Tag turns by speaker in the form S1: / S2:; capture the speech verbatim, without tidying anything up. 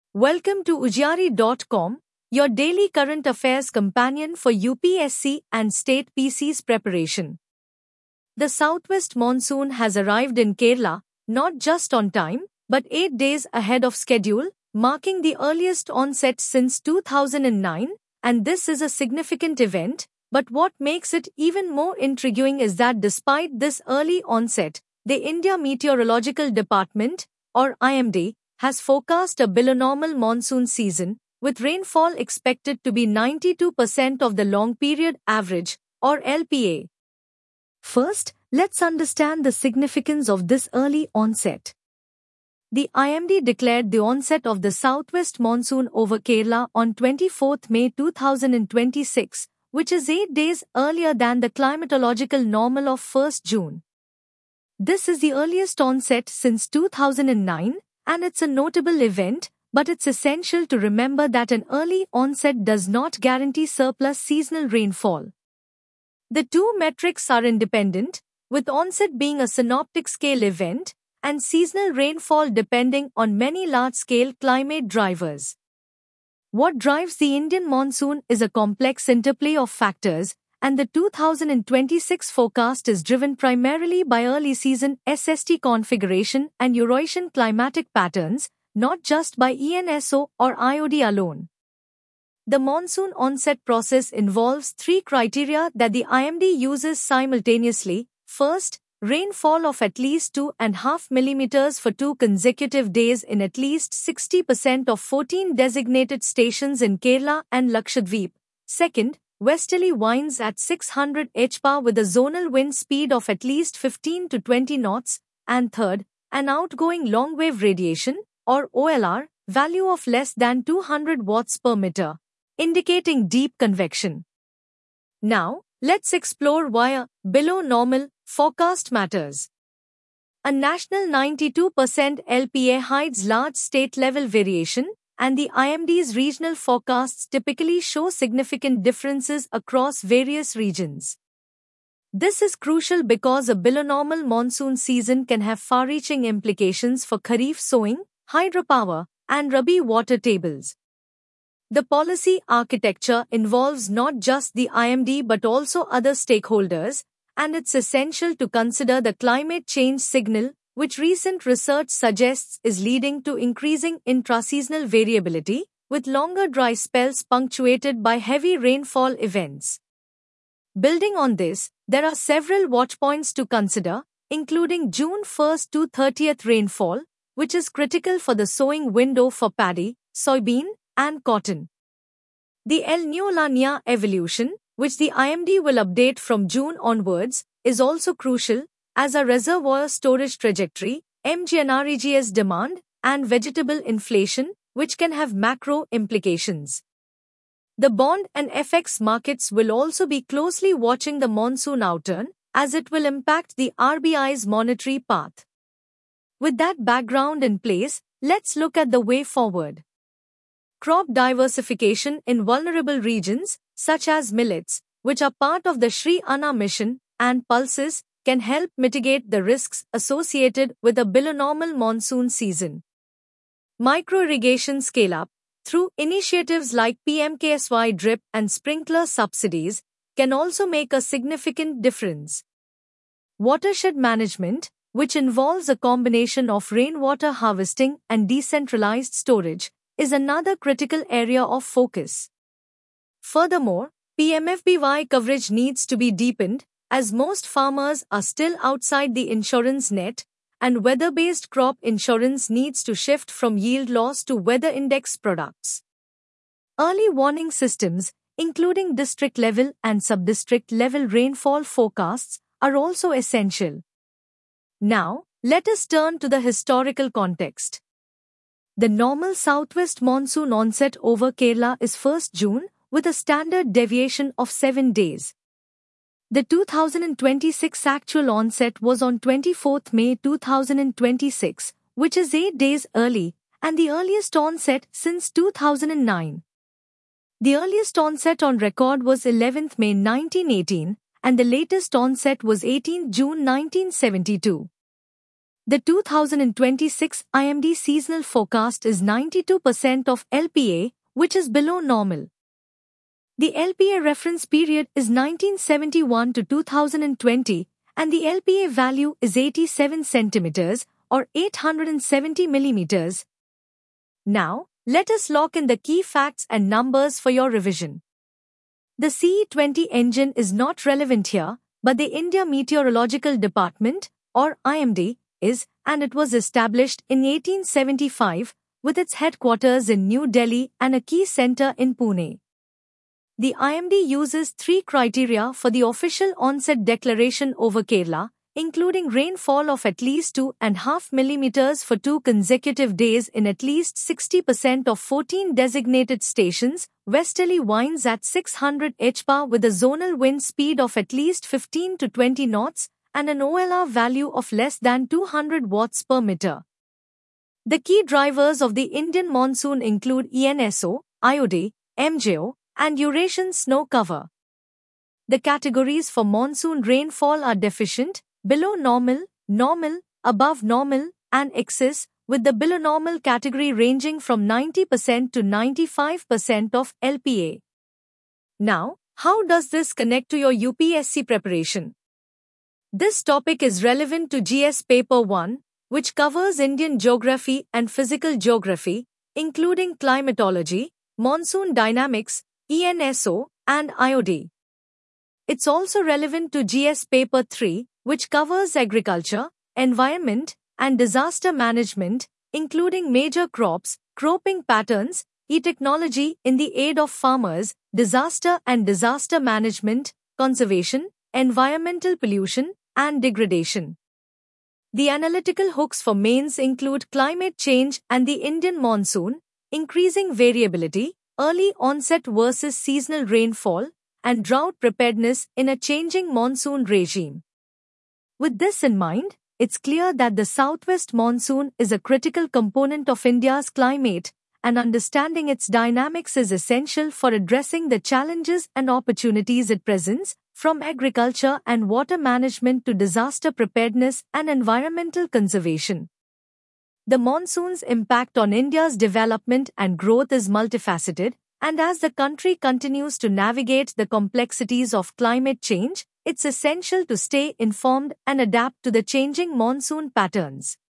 S1: Welcome to Ujjari dot com, your daily current affairs companion for U P S C and state P C's preparation. The southwest monsoon has arrived in Kerala, not just on time, but eight days ahead of schedule, marking the earliest onset since two thousand nine, and this is a significant event. But what makes it even more intriguing is that despite this early onset, the India Meteorological Department, or I M D, has forecast a below-normal monsoon season, with rainfall expected to be ninety-two percent of the long-period average, or L P A. First, let's understand the significance of this early onset. The I M D declared the onset of the southwest monsoon over Kerala on twenty-fourth May two thousand twenty-six, which is eight days earlier than the climatological normal of first June. This is the earliest onset since two thousand nine, and it's a notable event, but it's essential to remember that an early onset does not guarantee surplus seasonal rainfall. The two metrics are independent, with onset being a synoptic scale event, and seasonal rainfall depending on many large-scale climate drivers. What drives the Indian monsoon is a complex interplay of factors, and the two thousand twenty-six forecast is driven primarily by early season S S T configuration and Eurasian climatic patterns, not just by E N S O or I O D alone. The monsoon onset process involves three criteria that the I M D uses simultaneously. First, rainfall of at least two point five millimeters for two consecutive days in at least sixty percent of fourteen designated stations in Kerala and Lakshadweep. Second, westerly winds at six hundred H P A with a zonal wind speed of at least fifteen to twenty knots. And third, an outgoing long-wave radiation, or O L R, value of less than two hundred watts per meter, indicating deep convection. Now, let's explore why a below-normal forecast matters. A national ninety-two percent L P A hides large state-level variation, and the I M D's regional forecasts typically show significant differences across various regions. This is crucial because a below-normal monsoon season can have far-reaching implications for Kharif sowing, hydropower, and Rabi water tables. The policy architecture involves not just the I M D but also other stakeholders, and it's essential to consider the climate change signal, which recent research suggests is leading to increasing intraseasonal variability, with longer dry spells punctuated by heavy rainfall events. Building on this, there are several watchpoints to consider, including June first to thirtieth rainfall, which is critical for the sowing window for paddy, soybean, and cotton. The El Niño-La Niña evolution, which the I M D will update from June onwards, is also crucial, as a reservoir storage trajectory, M G N R E G S demand, and vegetable inflation, which can have macro implications. The bond and F X markets will also be closely watching the monsoon outturn, as it will impact the R B I's monetary path. With that background in place, let's look at the way forward. Crop diversification in vulnerable regions, such as millets, which are part of the Shri Anna mission, and pulses, can help mitigate the risks associated with a below-normal monsoon season. Micro-irrigation scale-up, through initiatives like P M K S Y drip and sprinkler subsidies, can also make a significant difference. Watershed management, which involves a combination of rainwater harvesting and decentralized storage, is another critical area of focus. Furthermore, P M F B Y coverage needs to be deepened, as most farmers are still outside the insurance net, and weather-based crop insurance needs to shift from yield loss to weather index products. Early warning systems, including district-level and sub-district level rainfall forecasts, are also essential. Now, let us turn to the historical context. The normal southwest monsoon onset over Kerala is first June, with a standard deviation of seven days. The two thousand twenty-six actual onset was on twenty-fourth May two thousand twenty-six, which is eight days early, and the earliest onset since two thousand nine. The earliest onset on record was eleventh May nineteen eighteen, and the latest onset was eighteenth June nineteen seventy-two. The two thousand twenty-six I M D seasonal forecast is ninety-two percent of L P A, which is below normal. The L P A reference period is nineteen seventy-one to two thousand twenty, and the L P A value is eighty-seven centimeters or eight hundred seventy millimeters. Now, let us lock in the key facts and numbers for your revision. The C E twenty engine is not relevant here, but the India Meteorological Department, or I M D, is, and it was established in eighteen seventy-five, with its headquarters in New Delhi and a key center in Pune. The I M D uses three criteria for the official onset declaration over Kerala, including rainfall of at least two point five millimeters for two consecutive days in at least sixty percent of fourteen designated stations, westerly winds at six hundred horsepower with a zonal wind speed of at least fifteen to twenty knots, and an O L R value of less than two hundred watts per meter. The key drivers of the Indian monsoon include E N S O, I O D, M J O, and Eurasian snow cover. The categories for monsoon rainfall are deficient, below normal, normal, above normal, and excess, with the below normal category ranging from ninety percent to ninety-five percent of L P A. Now, how does this connect to your U P S C preparation? This topic is relevant to G S Paper one, which covers Indian geography and physical geography, including climatology, monsoon dynamics, E N S O, and I O D. It's also relevant to G S Paper three, which covers agriculture, environment, and disaster management, including major crops, cropping patterns, e-technology in the aid of farmers, disaster and disaster management, conservation, environmental pollution, and degradation. The analytical hooks for mains include climate change and the Indian monsoon, increasing variability, early onset versus seasonal rainfall, and drought preparedness in a changing monsoon regime. With this in mind, it's clear that the southwest monsoon is a critical component of India's climate, and understanding its dynamics is essential for addressing the challenges and opportunities it presents, from agriculture and water management to disaster preparedness and environmental conservation. The monsoon's impact on India's development and growth is multifaceted, and as the country continues to navigate the complexities of climate change, it's essential to stay informed and adapt to the changing monsoon patterns.